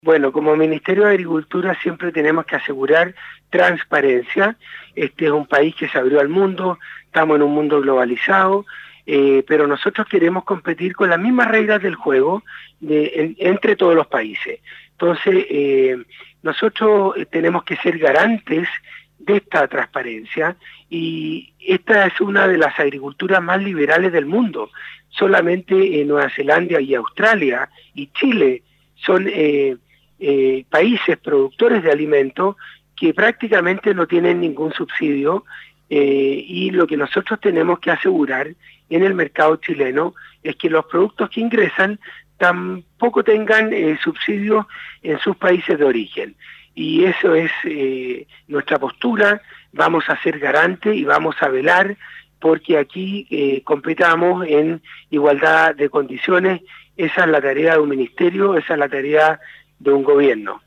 Bueno, como Ministerio de Agricultura siempre tenemos que asegurar transparencia. Este es un país que se abrió al mundo, estamos en un mundo globalizado, pero nosotros queremos competir con las mismas reglas del juego entre todos los países. Entonces, nosotros tenemos que ser garantes de esta transparencia y esta es una de las agriculturas más liberales del mundo. Solamente Nueva Zelanda y Australia y Chile son países productores de alimentos que prácticamente no tienen ningún subsidio, y lo que nosotros tenemos que asegurar en el mercado chileno es que los productos que ingresan tampoco tengan subsidios en sus países de origen. Y eso es nuestra postura. Vamos a ser garantes y vamos a velar porque aquí competamos en igualdad de condiciones. Esa es la tarea de un ministerio, esa es la tarea de un gobierno.